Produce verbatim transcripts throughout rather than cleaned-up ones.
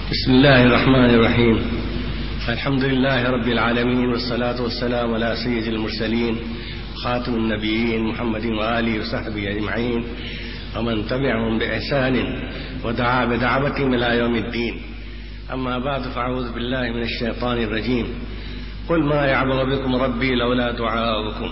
بسم الله الرحمن الرحيم. الحمد لله رب العالمين، والصلاة والسلام على سيد المرسلين خاتم النبيين محمد وآله وصحبه أجمعين ومن تبعهم بإحسان ودعا بدعوتهم إلى يوم الدين. أما بعد، فأعوذ بالله من الشيطان الرجيم. قل ما يعبأ بكم ربي لولا دعاؤكم.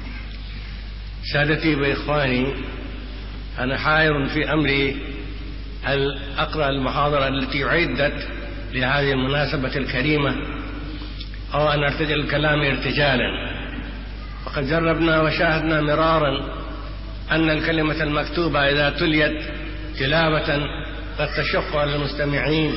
سادتي وإخواني، أنا حائر في أمري هل أقرأ المحاضرة التي أعدت لهذه المناسبة الكريمة أو أن أرتجل الكلام ارتجالا. وقد جربنا وشاهدنا مرارا أن الكلمة المكتوبة إذا تليت تلاوة قد تشق على المستمعين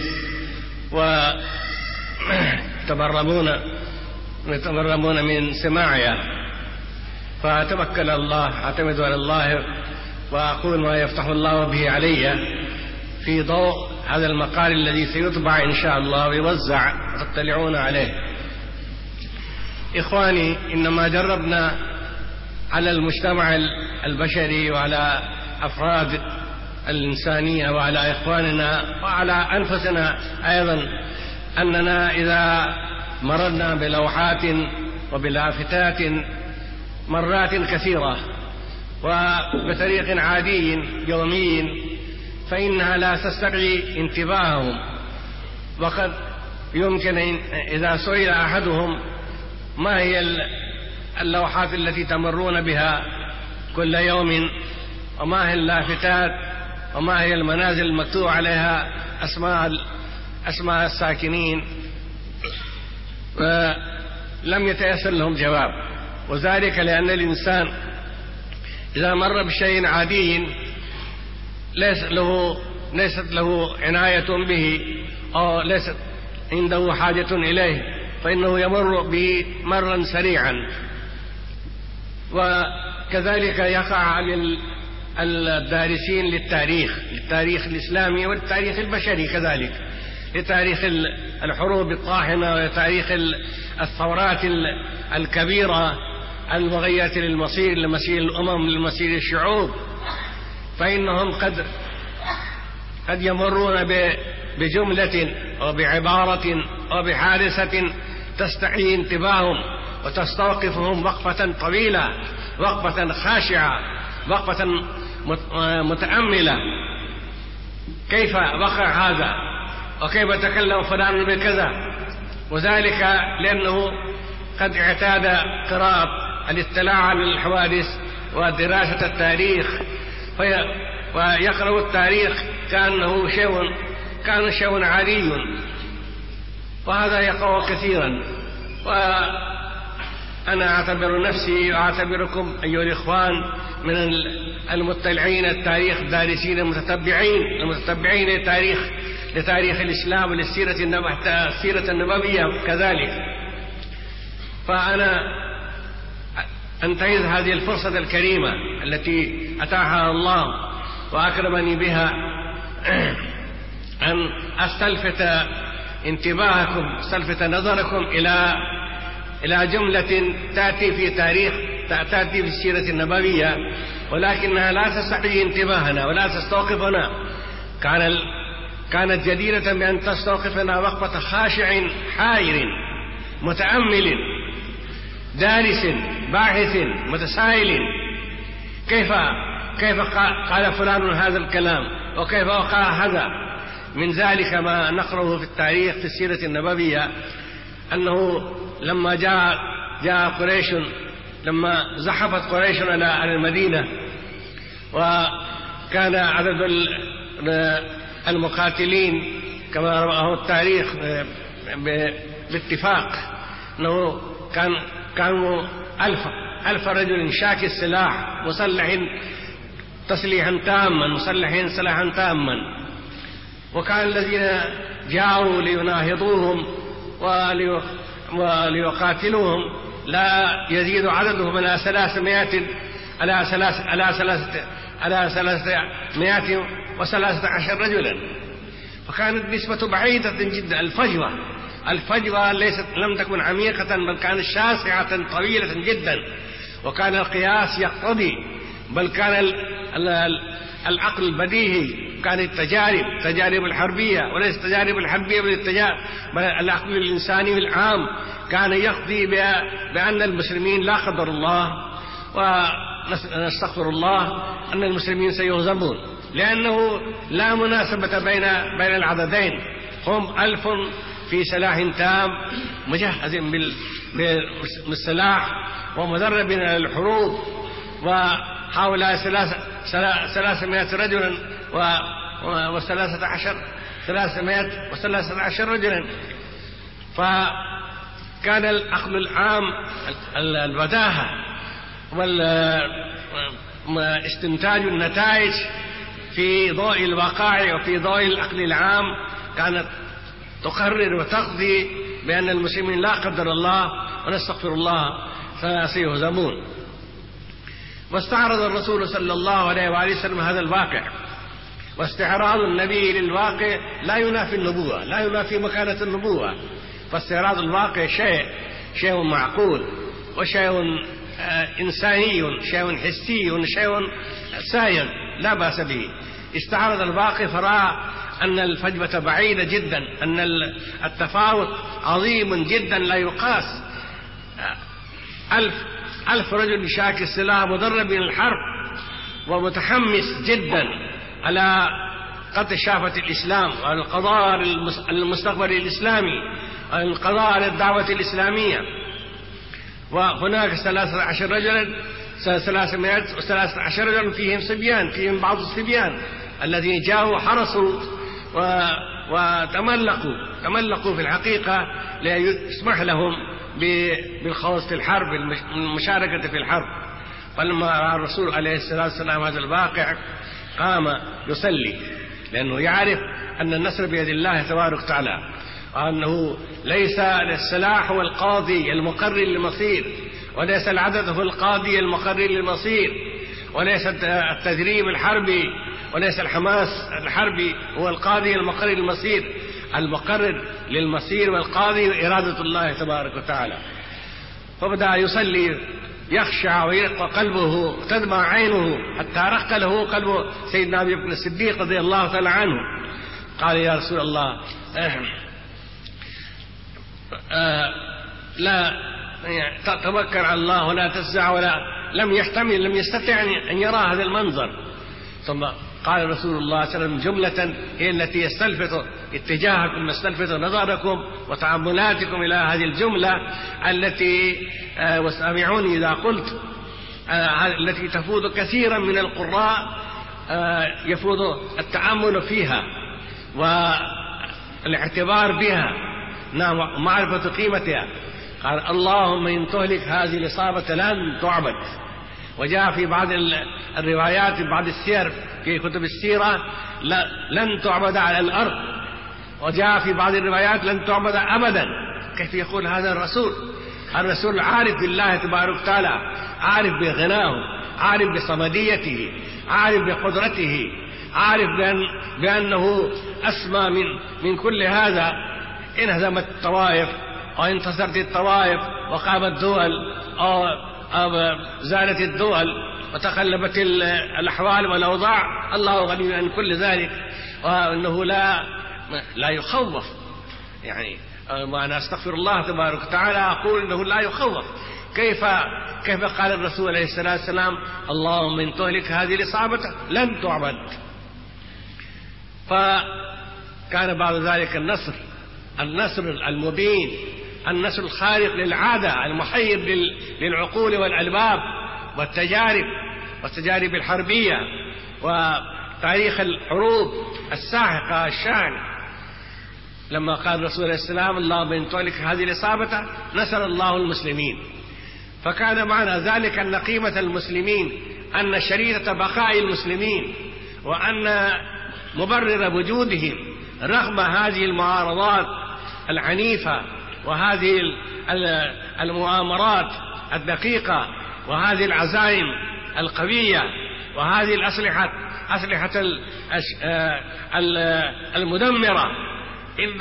ويتبرمون يتبرمون من سماعها، فأتوكل الله أعتمد على الله وأقول ما يفتح الله به علي في ضوء هذا المقال الذي سيطبع إن شاء الله ويوزع تطلعون عليه. إخواني، إنما جربنا على المجتمع البشري وعلى أفراد الإنسانية وعلى إخواننا وعلى أنفسنا أيضا أننا إذا مررنا بلوحات وبلافتات مرات كثيرة وبطريق عادي يومي فإنها لا تستدعي انتباههم. وقد يمكن إذا سئل أحدهم ما هي اللوحات التي تمرون بها كل يوم وما هي اللافتات وما هي المنازل المكتوب عليها أسماء أسماء الساكنين، لم يتيسر لهم جواب. وذلك لأن الإنسان إذا مر بشيء عادي ليس له ليست له عناية به أو ليست عنده حاجة إليه فإنه يمر به مرا سريعا. وكذلك يقع على الدارسين للتاريخ للتاريخ الإسلامي والتاريخ البشري كذلك، لتاريخ الحروب الطاحنة وتاريخ الثورات الكبيرة المغيرة للمصير لمصير الأمم لمصير الشعوب، فإنهم قد قد يمرون بجملة أو بعبارة أو بحادثة تستحيي انتباههم وتستوقفهم وقفة طويلة، وقفة خاشعة، وقفة متأملة. كيف وقع هذا وكيف تكلم فلان بكذا؟ وذلك لأنه قد اعتاد قراءة الاطلاع على الحوادث ودراسة التاريخ، ويقرأ التاريخ كأنه شيء كان شيء عادي، وهذا يقع كثيرا. وأنا أعتبر نفسي وأعتبركم أيها الإخوان من المطلعين التاريخ، دارسين المتتبعين المتتبعين للتاريخ لتاريخ الإسلام وللسيرة السيرة النبوية كذلك. فأنا أنتهز هذه الفرصة الكريمة التي أتاحها الله وأكرمني بها أن أستلفت انتباهكم استلفت نظركم إلى إلى جملة تأتي في تاريخ تأتي في السيرة النبوية، ولكنها لا تستحي انتباهنا ولا تستوقفنا. كان كانت جديرة بأن تستوقفنا وقفة خاشع حائر متأمل دارس باحث متسائل كيف كيف قال فلان هذا الكلام وكيف وقع هذا. من ذلك ما نقرأه في التاريخ في السيرة النبوية أنه لما جاء جاء قريش لما زحفت قريش على المدينة وكان عدد المقاتلين كما رواه التاريخ باتفاق أنه كان كانوا ألف ألف رجل شاك السلاح مسلح تسليحا تاما مسلحين سلاحا تاما. وكان الذين جاءوا ليناهضوهم وليقاتلوهم لا يزيد عددهم على ثلاثمائة على ثلاث على ثلاثة على ثلاثمائة وثلاثة عشر رجلا. فكانت نسبة بعيدة جدا. الفجوة الفجوة ليست لم تكن عميقة بل كانت شاسعة طويلة جدا، وكان القياس يقتضي بل كان العقل البديهي كانت تجارب تجارب الحربية، وليس تجارب الحربية بل التجارب بل العقل الإنساني العام كان يقضي بأن المسلمين لا قدر الله ونستغفر الله أن المسلمين سيهزمون، لأنه لا مناسبة بين بين العددين. هم ألف في سلاح تام مجهز بالسلاح ومدرب على الحروب، وحول ثلاثمائة رجل وثلاثة عشر ثلاثمائة وثلاثة عشر رجلا. فكان العقل العام البداهة واستنتاج النتائج في ضوء الوقائع وفي ضوء العقل العام كانت تقرر وتقضي بأن المسلمين لا قدر الله ونستغفر الله سيهزمون. واستعرض الرسول صلى الله عليه وآله وسلم هذا الواقع، واستعراض النبي للواقع لا ينافي النبوة، لا ينافي مكانة النبوة، فاستعراض الواقع شيء شيء معقول وشيء إنساني، شيء حسي، شيء سائغ لا بأس به. استعرض الواقع فرأى أن الفجوة بعيدة جدا، أن التفاوت عظيم جدا لا يقاس. ألف ألف رجل شاك السلاح مدرب للحرب ومتحمس جدا على قد شافة الإسلام وعلى القضاء المستقبل الإسلامي وعلى القضاء على الدعوة الإسلامية. وهناك ثلاثة عشر رجلا ثلاثمائة وثلاثة عشر رجلا فيهم صبيان، فيهم بعض الصبيان الذين جاءوا حرصوا وتملقوا تملقوا في الحقيقة ليسمح لهم بالخوض في الحرب، المشاركة في الحرب. فلما رأى الرسول عليه الصلاة والسلام هذا الواقع قام يصلي، لأنه يعرف أن النصر بيد الله تبارك وتعالى، وأنه ليس السلاح هو القاضي المقرر للمصير، وليس العدد هو القاضي المقرر للمصير، وليس التدريب الحربي وليس الحماس الحربي هو القاضي المقرر للمصير. المقرر للمصير والقاضي إرادة الله تبارك وتعالى. فبدأ يصلي يخشع ويرق قلبه تدمع عينه حتى رق له قلب سيدنا أبي بكر الصديق رضي الله تعالى عنه. قال يا رسول الله آه آه لا توكل على الله ولا تفزع، ولا لم يحتمل لم يستطع أن يرى هذا المنظر. ثم قال رسول الله صلى الله عليه وسلم جملة هي التي يستلفت اتجاهكم يستلفت نظركم وتأملاتكم إلى هذه الجملة التي آه واسمعوني إذا قلت آه التي تفوض كثيرا من القراء آه يفوض التأمل فيها والاعتبار بها، نعم، معرفة قيمتها. قال اللهم إن تهلك هذه الإصابة لن تعبد. وجاء في بعض الروايات في بعض السير في كتب السيرة لن تعبد على الأرض، وجاء في بعض الروايات لن تعبد أبدا. كيف يقول هذا الرسول؟ الرسول عارف بالله تبارك وتعالى، عارف بغناه، عارف بصمديته، عارف بقدرته، عارف بأن بأنه أسمى من من كل هذا. إن هزمت الطوائف وانتصرت الطوائف وقامت دول أو زالت الدول وتقلبت الأحوال والأوضاع، الله غني عن كل ذلك، وأنه لا لا يخوف. يعني وأنا أستغفر الله تبارك وتعالى أقول إنه لا يخوف. كيف كيف قال الرسول عليه الصلاة والسلام اللهم إن تهلك هذه الإصابة لن تعبد. فكان بعد ذلك النصر النصر المبين، النصر الخارق للعادة، المحير للعقول والألباب والتجارب والتجارب الحربية وتاريخ الحروب الساحقة الشانة. لما قال الرسول عليه السلام اللهم إن تهلك هذه الإصابة نصر الله المسلمين. فكان معنى ذلك أن قيمة المسلمين، أن شريطة بقاء المسلمين، وأن مبرر وجودهم رغم هذه المعارضات العنيفة وهذه المؤامرات الدقيقة وهذه العزائم القوية وهذه الأسلحة أسلحة المدمرة، إن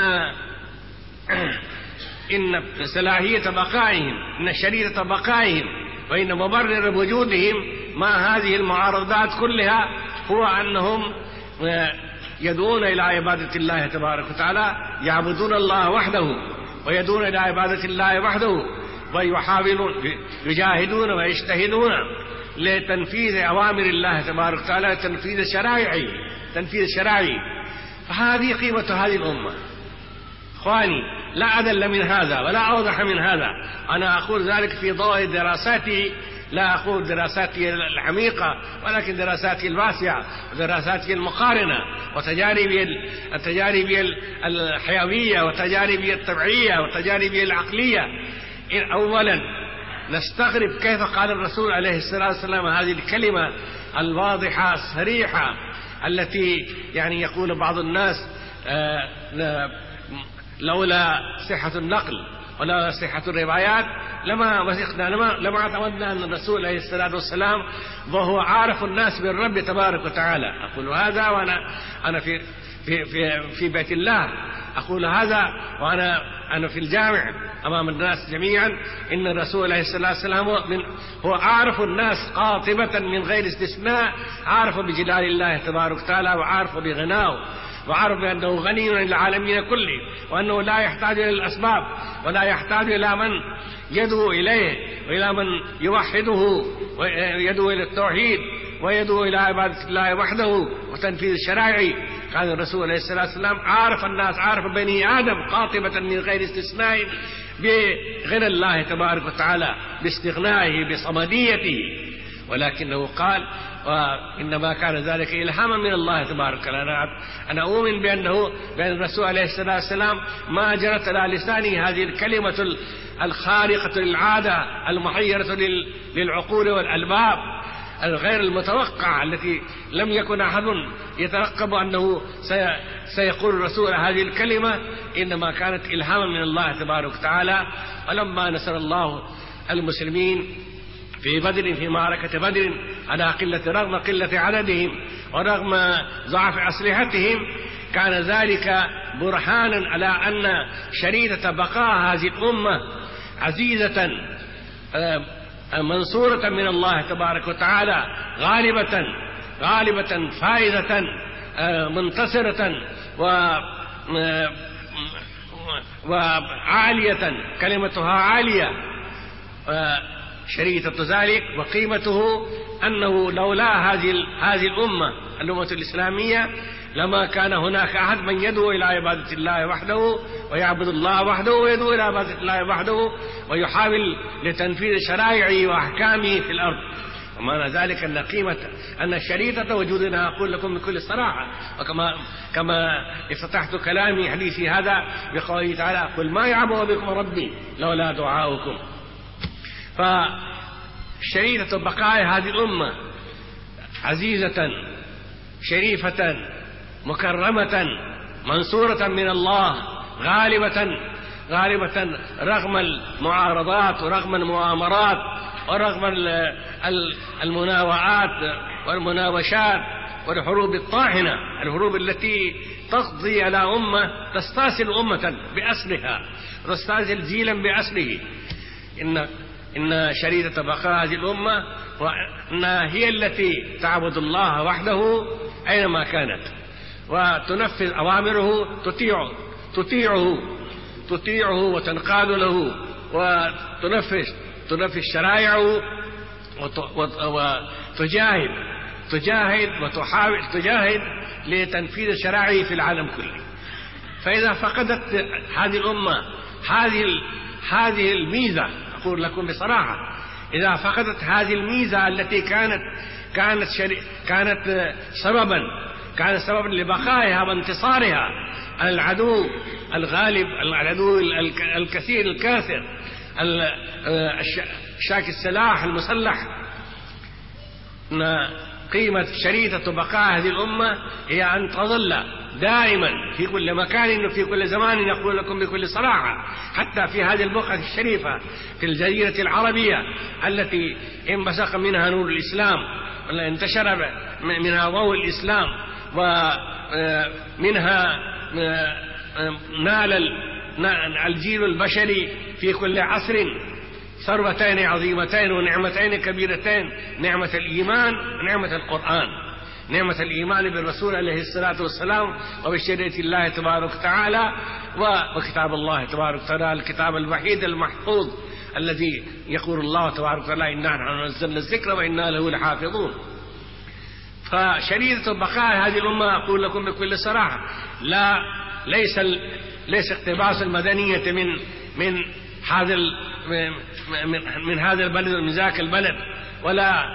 إن صلاحية بقائهم، إن شريطة بقائهم، وإن مبرر وجودهم مع هذه المعارضات كلها هو أنهم يدعون إلى عبادة الله تبارك وتعالى، يعبدون الله وحده ويدعون إلى عبادة الله وحده، ويحاولون يجاهدون ويجتهدون لتنفيذ أوامر الله تبارك وتعالى، تنفيذ شرائعه تنفيذ شرائعه. فهذه قيمة هذه الأمة إخواني، لا أدل من هذا ولا أوضح من هذا. أنا أقول ذلك في ضوء دراساتي، لا أقول دراساتي العميقة ولكن دراساتي الواسعة ودراساتي المقارنة وتجاربي التجارب الحيوية وتجاربي الطبيعية وتجاربي العقلية. أولا نستغرب كيف قال الرسول عليه الصلاة والسلام هذه الكلمة الواضحة الصريحة التي يعني يقول بعض الناس آه لولا صحة النقل ولا صحة الروايات لما وثقنا لما لما اعتمدنا أن الرسول عليه الصلاة والسلام وهو عارف الناس بالرب تبارك وتعالى. أقول هذا وأنا أنا في في في في بيت الله، أقول هذا وأنا أنا في الجامع أمام الناس جميعا، إن الرسول عليه الصلاة والسلام هو عارف الناس قاطبة من غير استثناء، عارف بجلال الله تبارك وتعالى وعارف بغناه وعارف بأنه غني للعالمين كله، وأنه لا يحتاج إلى الأسباب ولا يحتاج إلى من يدعو إليه وإلى من يوحده ويدعو إلى التوحيد ويدعو إلى عبادة الله وحده وتنفيذ الشرائع. كان الرسول عليه الصلاة والسلام عارف الناس، عارف بني آدم قاطبة من غير استثناء بغنى الله تبارك وتعالى، باستغنائه بصمديته، ولكنه قال وإنما كان ذلك إلهاما من الله تبارك وتعالى. أنا أؤمن بأنه بأن الرسول عليه الصلاة والسلام ما جرت على لسانه هذه الكلمة الخارقة للعادة المحيرة للعقول والألباب الغير المتوقع التي لم يكن أحد يترقب أنه سيقول الرسول هذه الكلمة، إنما كانت إلهاما من الله تبارك وتعالى. ولما نصر الله المسلمين في بدر في معركة بدر على قلة رغم قلة عددهم ورغم ضعف أسلحتهم، كان ذلك برهانا على أن شريطة بقاء هذه الأمة عزيزة منصورة من الله تبارك وتعالى، غالبة غالبة فائزة منتصرة وعالية كلمتها عالية. شريطة ذلك وقيمته أنه لولا هذه هذه الأمة الأمة الإسلامية لما كان هناك أحد من يدعو إلى عبادة الله وحده ويعبد الله وحده ويدعو إلى عبادة الله وحده ويحاول لتنفيذ شرائعه وأحكامه في الأرض. ومعنى ذلك أن قيمة أن شريطة وجودنا، أقول لكم بكل صراحة وكما كما افتتحت كلامي حديثي هذا بقوله تعالى: قل ما يعبأ بكم ربي لولا دعاؤكم. فشريطة بقاء هذه الأمة عزيزة شريفة مكرمة منصورة من الله، غالبة غالبة رغم المعارضات ورغم المؤامرات ورغم المناوعات والمناوشات والحروب الطاحنة، الحروب التي تقضي على أمة تستاصل أمة بأسرها وتستاصل جيلا بأسره. إن إن شريطة بقاء هذه الأمة وأنها هي التي تعبد الله وحده أينما كانت وتنفذ أوامره، تطيعه تطيعه تطيعه وتنقاد له وتنفذ تنفذ شرائعه وتجاهد تجاهد وتحاول تجاهد لتنفيذ شرائعه في العالم كله. فإذا فقدت هذه الأمة هذه هذه الميزة، أقول لكم بصراحة، إذا فقدت هذه الميزة التي كانت كانت شري... كانت سببا كانت سببا لبقائها وانتصارها على العدو الغالب، العدو الكثير الكاثر شاك السلاح المسلح، قيمة شريطة بقاء هذه الأمة هي أن تظل دائما في كل مكان وفي كل زمان. يقول لكم بكل صراحة، حتى في هذه البقعة الشريفة في الجزيرة العربية التي انبثق منها نور الإسلام وانتشر منها ضوء الإسلام ومنها نال الجيل البشري في كل عصر ثروتين عظيمتين ونعمتين كبيرتين، نعمة الإيمان ونعمة القرآن. نعمة الإيمان بالرسول عليه الصلاة والسلام وبشريعة الله تبارك وتعالى وكتاب الله تبارك وتعالى، الكتاب الوحيد المحفوظ الذي يقول الله تبارك وتعالى إنا نحن نزلنا الذكر وإنا له لحافظون. فشريطة بقاء هذه الأمة أقول لكم بكل صراحة لا ليس ليس اقتباس المدنية من من هذا من, من هذا البلد ومن ذاك البلد، ولا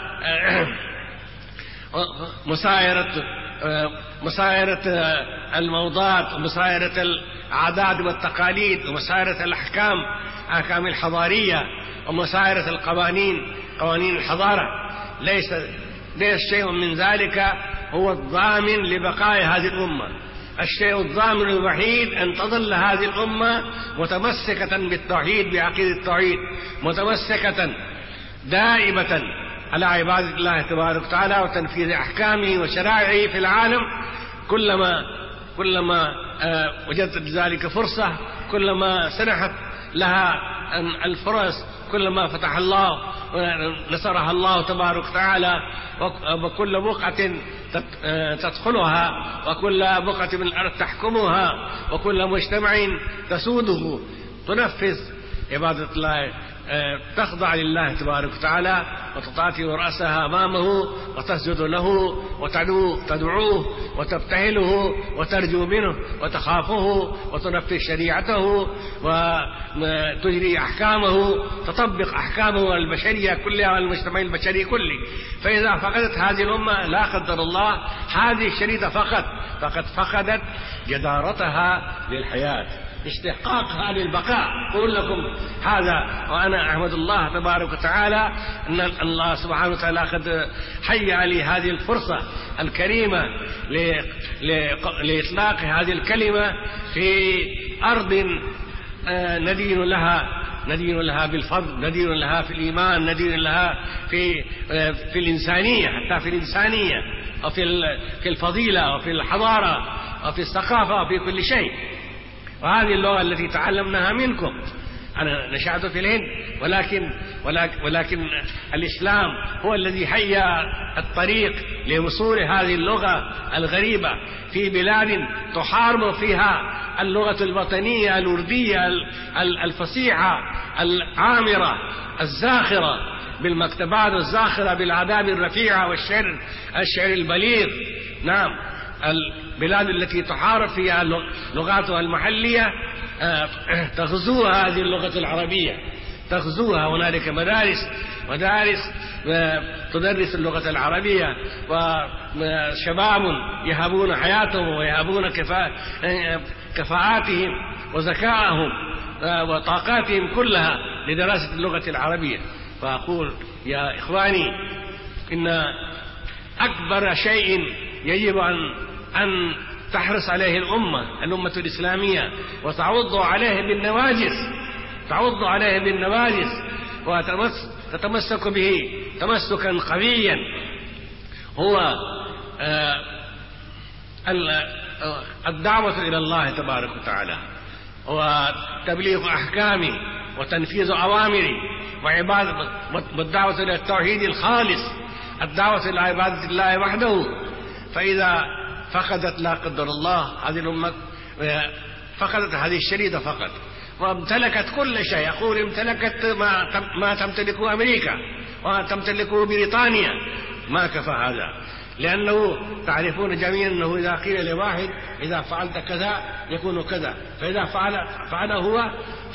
مسايرة مسايرة الموضات ومسايرة العادات والتقاليد ومسايرة الأحكام أحكام الحضارية ومسايرة القوانين قوانين الحضارة. ليس ليس شيء من ذلك هو الضامن لبقاء هذه الأمة. الشيء الضامن الوحيد أن تظل هذه الأمة متمسكة بالتوحيد بعقيدة التوحيد، متمسكة دائمة على عبادة الله تبارك وتعالى وتنفيذ أحكامه وشرائعه في العالم. كلما كلما وجدت ذلك فرصة، كلما سنحت لها الفرص، كلما فتح الله ونصرها الله تبارك وتعالى، وكل بقعة تدخلها وكل بقعة من الأرض تحكمها وكل مجتمع تسوده تنفذ عبادة الله، تخضع لله تبارك وتعالى وتطاطي رأسها أمامه وتسجد له وتدعوه تدعوه وتبتهله وترجو منه وتخافه وتنفذ شريعته وتجري أحكامه، تطبق أحكامه البشرية كلها والمجتمع البشري كله. فإذا فقدت هذه الأمة لا قدر الله هذه الشريطة فقط فقد فقدت جدارتها للحياة، استحقاقها للبقاء. أقول لكم هذا وأنا أحمد الله تبارك وتعالى أن الله سبحانه وتعالى قد حيّ لي هذه الفرصة الكريمة لإطلاق هذه الكلمة في أرض ندين لها ندين لها بالفضل، ندين لها في الإيمان، ندين لها في في الإنسانية، حتى في الإنسانية وفي في الفضيلة وفي الحضارة وفي الثقافة وفي كل شيء. وهذه اللغة التي تعلمناها منكم. أنا نشأت في الهند، ولكن ولكن, ولكن الإسلام هو الذي هيأ الطريق لوصول هذه اللغة الغريبة في بلاد تحارب فيها اللغة الوطنية الوردية الفصيحة العامرة الزاخرة بالمكتبات الزاخرة بالآداب الرفيعة والشعر الشعر البليغ. نعم، البلاد التي تحارب فيها لغاتها المحلية تغزوها هذه اللغة العربية، تغزوها. هنالك مدارس مدارس تدرس اللغة العربية، وشباب يهبون حياتهم ويهبون كفاءاتهم وذكاءهم وطاقاتهم كلها لدراسة اللغة العربية. فأقول يا إخواني إن أكبر شيء يجب أن أن تحرص عليه الأمة الأمة الإسلامية وتعض عليه بالنواجذ تعض عليه بالنواجذ وتتمسك به تمسكا قويا هو الدعوة إلى الله تبارك وتعالى وتبليغ أحكامه وتنفيذ أوامره وعبادة والدعوة إلى التوحيد الخالص، الدعوة إلى عبادة الله وحده. فإذا فقدت لا قدر الله هذه الأمة، فقدت هذه الشريطة فقط وامتلكت كل شيء. أقول امتلكت ما ما تمتلكه أمريكا وتمتلكه بريطانيا، ما كفى هذا، لأنه تعرفون جميعا أنه إذا قيل لواحد إذا فعلت كذا يكون كذا، فإذا فعل فعل هو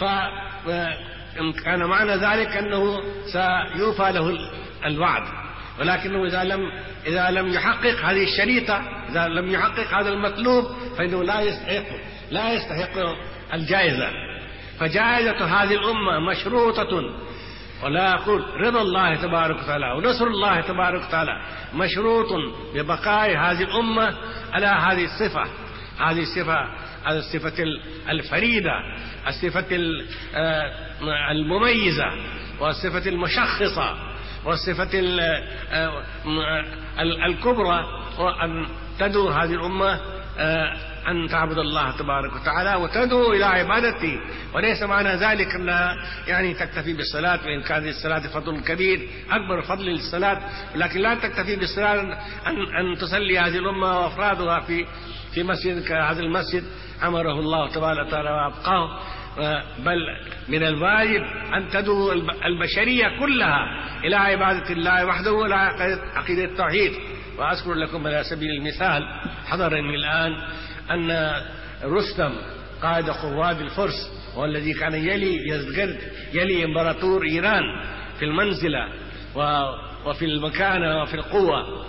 فكان معنى ذلك أنه سيوفى له الوعد. ولكنه إذا لم إذا لم يحقق هذه الشريطة، إذا لم يحقق هذا المطلوب، فإنه لا يستحق لا يستحق الجائزة. فجائزة هذه الأمة مشروطة، ولا أقول رضا الله تبارك وتعالى ونصر الله تبارك وتعالى مشروط ببقاء هذه الأمة على هذه الصفة هذه الصفة هذه الصفة الفريدة، الصفة المميزة، والصفة المشخصة، والصفة الكبرى، وأن تدور هذه الأمة أن تعبد الله تبارك وتعالى وتدعو إلى عبادته، وليس معنى ذلك أنها يعني تكتفي بالصلاة، وإن كان الصلاة فضل كبير أكبر فضل للصلاة، ولكن لا تكتفي بالصلاة أن, أن تصلي هذه الأمة وأفرادها في في مسجد كهذا المسجد أمره الله تبارك وتعالى وأبقاه، بل من الواجب أن تدعو البشرية كلها إلى عبادة الله وحده وإلى عقيدة التوحيد. وأذكر لكم على سبيل المثال حضرني الآن أن رستم قائد قواد الفرس والذي كان يلي يزدجرد يلي إمبراطور إيران في المنزلة وفي المكانة وفي القوة،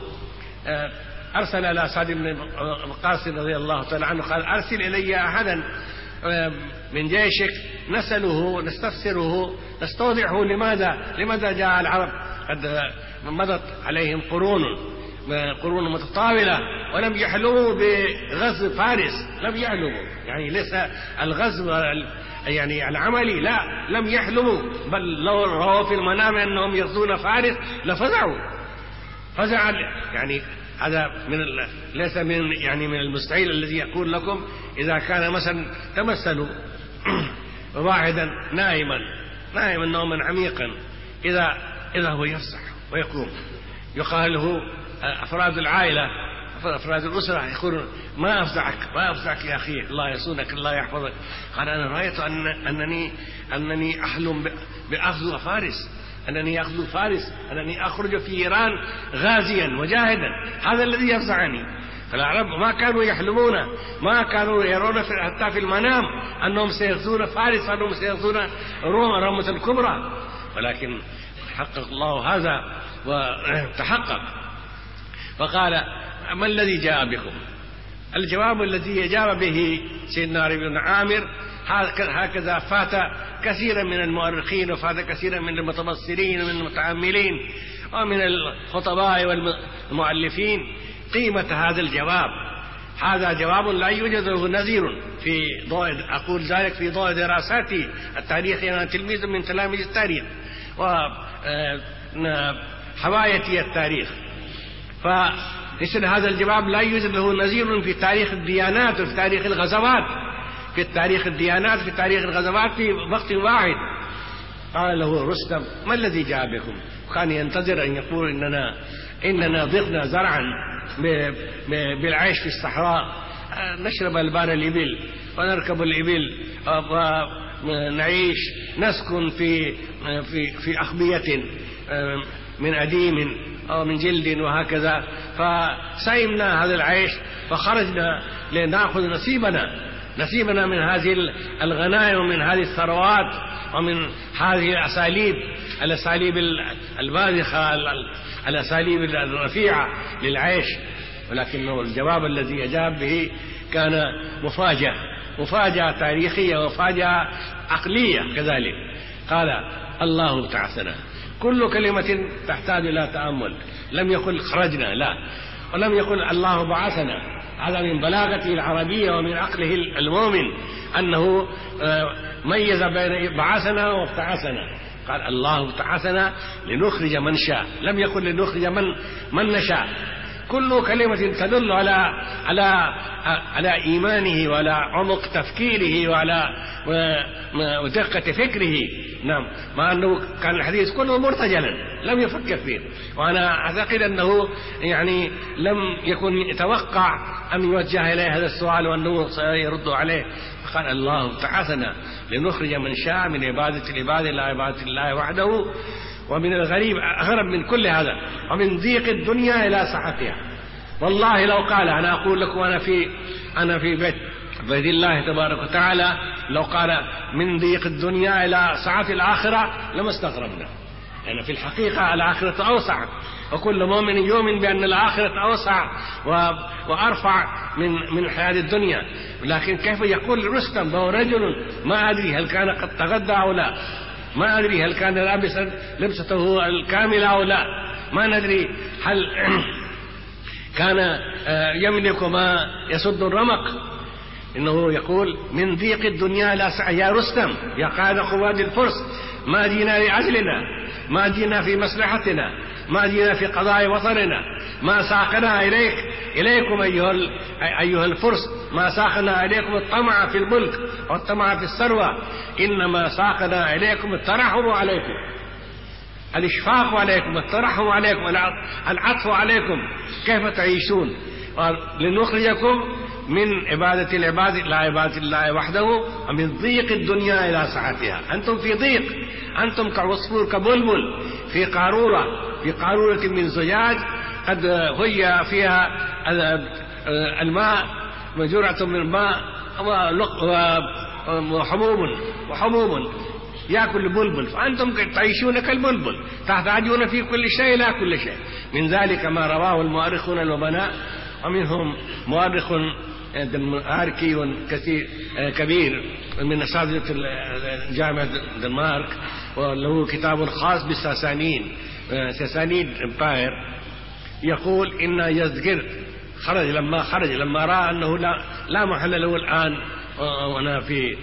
أرسل إلى سعد بن وقاص رضي الله تعالى عنه قال أرسل إلي أحدا من جيشك نسأله نستفسره نستوضحه لماذا لماذا جاء العرب قد مضت عليهم قرون قرون متطاولة ولم يحلموا بغزو فارس، لم يحلموا يعني ليس الغزو يعني العملي، لا لم يحلموا، بل لو رأوا في المنام أنهم يغزون فارس لفزعوا فزع. يعني هذا من ليس من يعني من المستحيل الذي يقول لكم إذا كان مثلا تمثلوا واحدا نائما نائما نوما عميقا، إذا إذا هو يفزع ويقوم يقال له أفراد العائلة أفراد الأسرة يقولون ما أفزعك ما أفزعك يا أخي، الله يصونك الله يحفظك. قال أنا رأيت أن أنني أنني أحلم بأخذ فارس، أنني أخذ فارس، أنني أخرج في إيران غازيا مجاهدا، هذا الذي يفزعني. فالعرب ما كانوا يحلمون، ما كانوا يرون حتى في المنام أنهم سيغزون فارس، أنهم سيغزون روما رومة الكبرى، ولكن حقق الله هذا وتحقق. فقال ما الذي جاء بكم؟ الجواب الذي أجاب به سيدنا ربيع بن عامر هكذا فات كثيرا من المؤرخين وفات كثيرا من المتبصرين ومن المتعاملين ومن الخطباء والمؤلفين قيمة هذا الجواب. هذا جواب لا يوجد له نظير في ضوء، أقول ذلك في ضوء دراساتي التاريخي، أنا تلميذ من تلاميذ التاريخ وحوايتي التاريخ. فمثل هذا الجواب لا يوجد له نظير في تاريخ الديانات وفي تاريخ الغزوات، في تاريخ الديانات في تاريخ الغزوات في وقت واحد. قال له رستم ما الذي جاء بكم؟ كان ينتظر أن يقول إننا إننا ضقنا زرعا بالعيش في الصحراء، نشرب ألبان الإبل ونركب الإبل ونعيش نسكن في في في أخبية من أديم أو من جلد وهكذا. فسئمنا هذا العيش فخرجنا لنأخذ نصيبنا نصيبنا من هذه الغنائم ومن هذه الثروات ومن هذه الأساليب الأساليب الباذخة الأساليب الرفيعة للعيش. ولكنه الجواب الذي أجاب به كان مفاجأة مفاجأة تاريخية ومفاجأة عقلية كذلك. قال الله ابتعثنا، كل كلمة تحتاج إلى تأمل، لم يقل خرجنا لا، ولم يقل الله بعثنا، هذا من بلاغته العربية ومن عقله المؤمن أنه ميز بين بعثنا وابتعثنا. قال الله ابتعثنا لنخرج من شاء، لم يقل لنخرج من من نشاء. كل كلمة تدل على على على إيمانه وعلى عمق تفكيره وعلى ودقة فكره. نعم، مع أنه كان الحديث كله مرتجلا لم يفكر فيه، وأنا أعتقد أنه يعني لم يكن يتوقع أن يوجه إليه هذا السؤال وأنه سيرد عليه. فقال الله ابتعثنا لنخرج من شاء من عبادة العباد إلى عبادة الله وحده. ومن الغريب أغرب من كل هذا ومن ضيق الدنيا إلى سعتها. والله لو قال، أنا أقول لكم أنا في أنا في بيت بيت الله تبارك وتعالى، لو قال من ضيق الدنيا إلى سعة الآخرة لما استغربنا، يعني في الحقيقة الآخرة أوسع، وكل مؤمن يؤمن بأن الآخرة أوسع وأرفع من من حياة الدنيا. لكن كيف يقول رستم وهو رجل ما أدري هل كان قد تغدى أو لا، ما أدري هل كان لابسا لبسته الكاملة أو لا، ما ندري هل كان يملك ما يسد الرمق. إنه يقول من ضيق الدنيا لا سعى. يا رستم يا قائد قواد الفرس، ما جينا لأجلنا، ما جينا في مصلحتنا، ما جينا في قضاء وطننا، ما ساقنا إليك إليكم أيها أيها الفرس، ما ساقنا إليكم الطمع في الملك والطمع في الثروة، إنما ساقنا إليكم الترحم عليكم، الإشفاق عليكم، الترحم عليكم، العطف عليكم كيف تعيشون، لنخرجكم من عبادة العباد إلى عبادة الله وحده، ومن ضيق الدنيا إلى سعتها. أنتم في ضيق، أنتم كعصفور كبلبل في قارورة في قارورة من زجاج قد هي فيها الماء وجرعة من الماء وحموم وحموم يأكل البلبل، فأنتم تعيشون كالبلبل، تحتاجون في كل شيء لا كل شيء. من ذلك ما رواه المؤرخون الوبناء، ومنهم مؤرخ دنماركي كثير كبير من أساتذة جامعة دنمارك، وله كتاب خاص بالساسانيين، ساسانيد امباير، يقول إن يزدجر خرج لما خرج لما رأى أنه لا, لا محل له الآن، وأنا في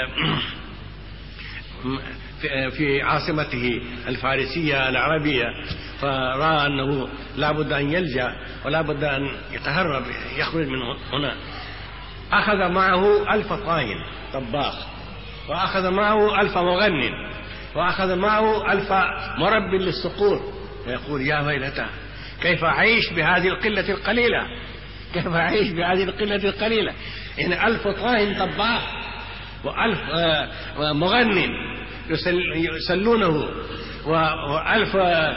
في عاصمته الفارسية العربية، فرأى أنه لا بد أن يلجأ ولا بد أن يتهرب يخرج من هنا. أخذ معه ألف طاهن طباخ، وأخذ معه ألف مغنٍ، وأخذ معه ألف مرب للصقور، ويقول يا ويلتى كيف أعيش بهذه القلة القليلة، كيف أعيش بهذه القلة القليلة. يعني ألف طاهن طباخ وألف مغنٍ يسلونه، وألف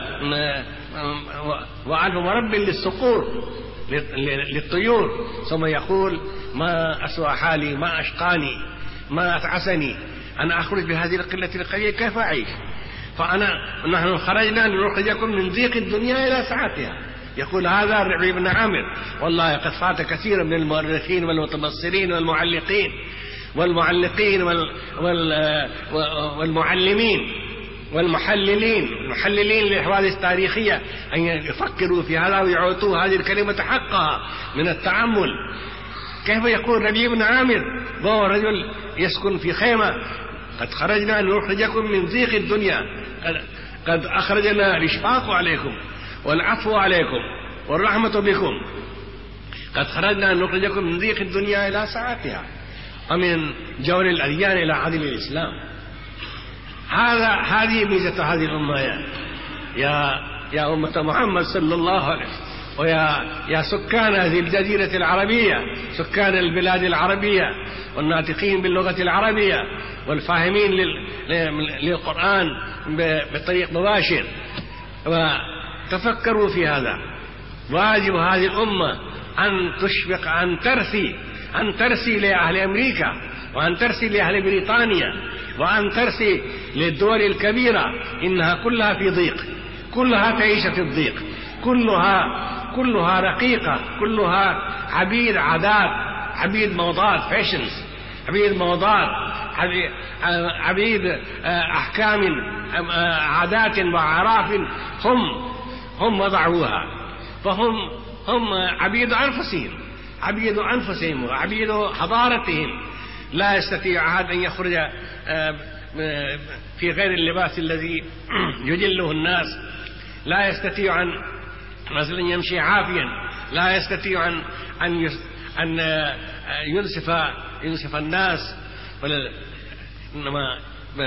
وألف مرب للصقور للطيور، ثم يقول ما أسوأ حالي، ما أشقاني، ما أتعسني أن أخرج بهذه القلة القليلة، كيف أعيش؟ فأنا نحن خرجنا لنخرجكم من ضيق الدنيا إلى سعتها. يقول هذا الربيع بن عامر، والله قد فات كثيرا من المؤرخين والمتبصرين والمعلقين والمعلقين وال وال والمعلمين والمحللين المحللين للحوادث التاريخية أن يفكروا في هذا ويعطوا هذه الكلمة حقها من التأمل. كيف يقول ربيع بن عامر وهو رجل يسكن في خيمة قد خرجنا لنخرجكم من ضيق الدنيا، قد أخرجنا الإشفاق عليكم والعفو عليكم والرحمة بكم، قد خرجنا لنخرجكم من ضيق الدنيا إلى سعتها، ومن جور الأديان إلى عدل الإسلام. هذا هذه ميزة هذه الأمة يا يا, يا أمة محمد صلى الله عليه وسلم، ويا يا سكان هذه الجزيرة العربية، سكان البلاد العربية والناطقين باللغة العربية والفاهمين للقرآن بطريق مباشر، وتفكروا في هذا. واجب هذه الأمة أن تشفق، أن ترثي أن ترسي لأهل أمريكا، وأن ترسي لأهل بريطانيا، وأن ترسي للدول الكبيرة، إنها كلها في ضيق، كلها تعيش في الضيق، كلها كلها رقيقة، كلها عبيد عادات، عبيد موضات فاشنز، عبيد موضات، عبيد أحكام عادات وأعراف هم هم وضعوها، فهم هم عبيد أنفسهم، عبيد أنفسهم وعبيد حضارتهم. لا يستطيع أحد أن يخرج في غير اللباس الذي يجله الناس، لا يستطيع أن مثلا يمشي عافيا، لا يستطيع أن أن أن ينسف ينسف الناس، إنما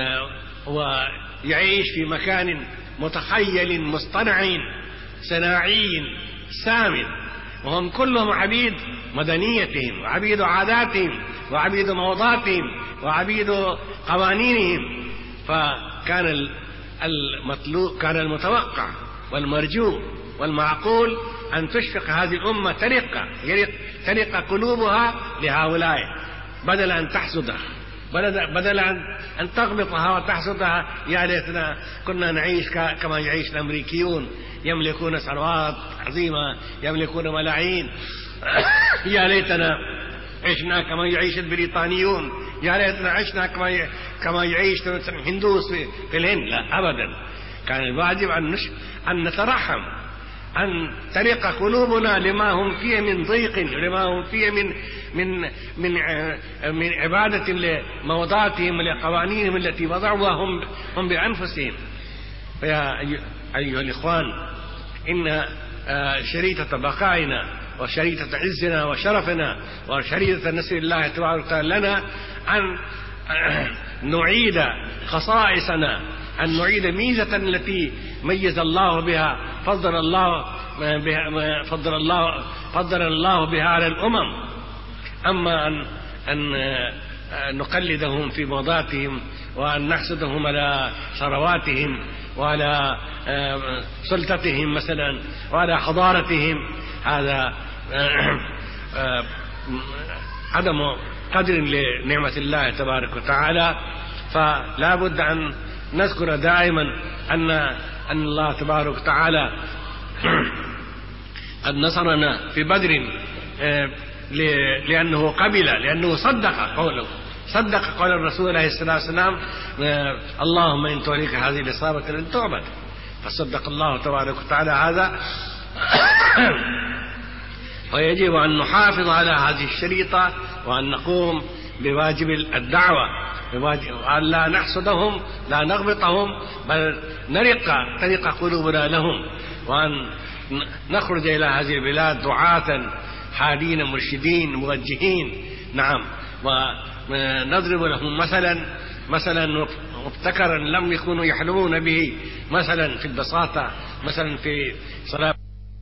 ويعيش في مكان متخيل مصطنع صناعي سامن، وهم كلهم عبيد مدنيتهم وعبيد عاداتهم وعبيد موضاتهم وعبيد قوانينهم. فكان المطلوب، كان المتوقع والمرجو والمعقول أن تشفق هذه الأمة ترق ترق قلوبها لهؤلاء، بدل أن تحسدها، بدل أن تغبطها وتحسدها. يا ليتنا كنا نعيش كما يعيش الأمريكيون، يملكون ثروات عظيمة، يملكون ملايين. يا ليتنا عشنا كما يعيش البريطانيون، يا ليتنا عشنا كما كما يعيش الهندوس في الهند. لا أبدا، كان الواجب أن أن نترحم، أن ترق قلوبنا لما هم فيه من ضيق، لما هم فيه من من من من عبادة لموضاتهم ولقوانينهم التي وضعوها هم هم بأنفسهم. فيا أيها الإخوان، إن شريطة بقائنا وشريطة عزنا وشرفنا وشريطة نصر الله تبارك وتعالى لنا أن نعيد خصائصنا، أن نعيد ميزة التي ميز الله بها فضل الله بها فضل الله فضل الله بها على الأمم. أما أن أن نقلدهم في موضاتهم وأن نحسدهم على ثرواتهم وعلى سلطتهم مثلا وعلى حضارتهم، هذا عدم قدر لنعمة الله تبارك وتعالى. فلا بد أن نذكر دائما أن أن الله تبارك وتعالى قد نصرنا في بدر لأنه قبل، لأنه صدق قوله، صدق قول الرسول عليه الصلاة والسلام: اللهم إن تهلك هذه الإصابة لن تعبد. فصدق الله تبارك وتعالى هذا. ويجب أن نحافظ على هذه الشريطة وأن نقوم بواجب الدعوة، وأن لا نحسدهم لا نغبطهم، بل نرق طريق قلوبنا لهم، وأن نخرج إلى هذه البلاد دعاة حادين مرشدين موجهين. نعم، ونضرب لهم مثلا مثلا مبتكرا لم يكونوا يحلمون به، مثلا في البساطة، مثلا في صلاة